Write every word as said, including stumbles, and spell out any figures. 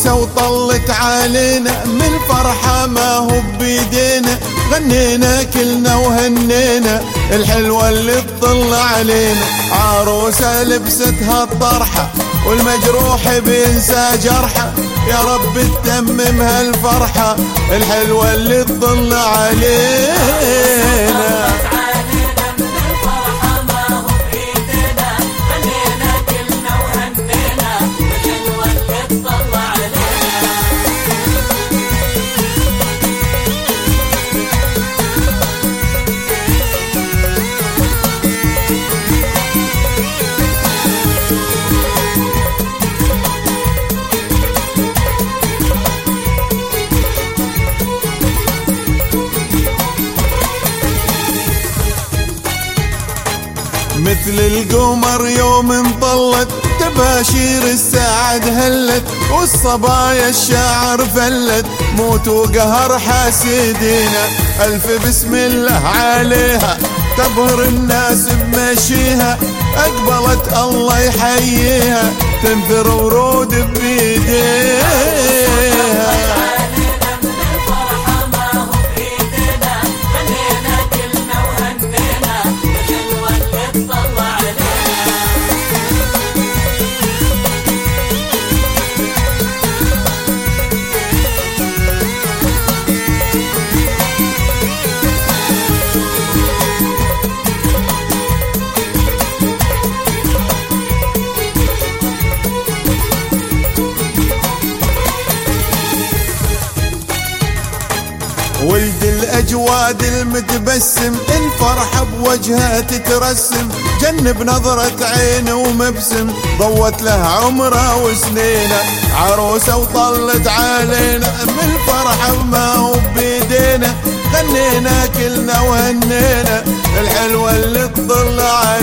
عروسة وطلت علينا من فرحة ما هو بيدينا، غنينا كلنا وهنينا الحلوة اللي تطل علينا. عروسة لبستها الطرحة والمجروح بينسى جرحه، يا رب تتمم هالفرحة الحلوة اللي تطل علينا. مثل القمر يوم انطلت تباشير السعد هلت، والصبايا الشاعر فلت موت وقهر حاسدينا. ألف بسم الله عليها تبهر الناس بمشيها، أقبلت الله يحييها تنثر ورود بيديها. ولد الأجواد المتبسم الفرحة بوجهها تترسم، جنب نظرة عين ومبسم ضوت له عمره وسنينه. عروسة وطلت علينا من الفرحة ما هو بيدينا، غنينا كلنا وهنينا الحلوة اللي تطل علينا.